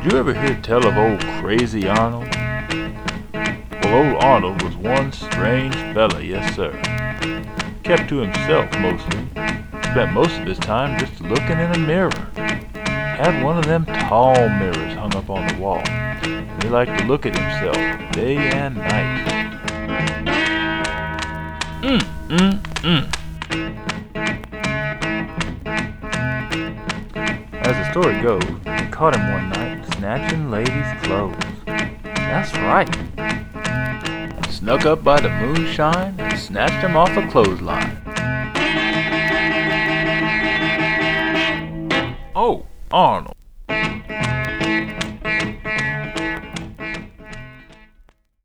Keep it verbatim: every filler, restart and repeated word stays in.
you ever hear tell of old Crazy Arnold? Well, old Arnold was one strange fella, yes sir. Kept to himself mostly. Spent most of his time just looking in a mirror. Had one of them tall mirrors hung up on the wall. And he liked to look at himself day and night. Mm, mm, mm. As the story goes, they caught him one night snatching ladies' clothes. That's right. Snuck up by the moonshine and snatched him off a clothesline. Oh, Arnold.